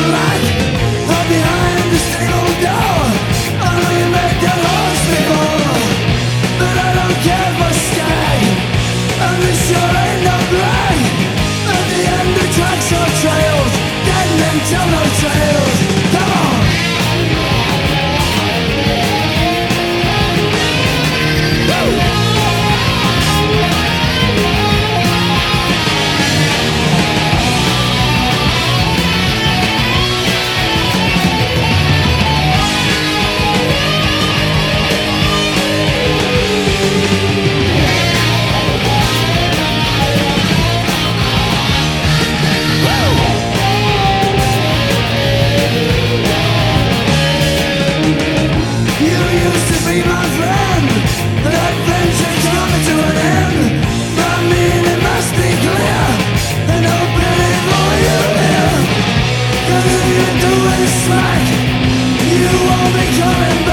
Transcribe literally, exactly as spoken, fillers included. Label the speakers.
Speaker 1: like I'm behind the stable door. I know you made that horse before, but I don't care for stag. And this sure ain't no brag. At the end the tracks or trails, dead men tell no trails. Come on. Be my friend, that friendship's coming to an end. I mean it must be clear, and no pity for you here. Cause if you do it slack, you won't be coming back.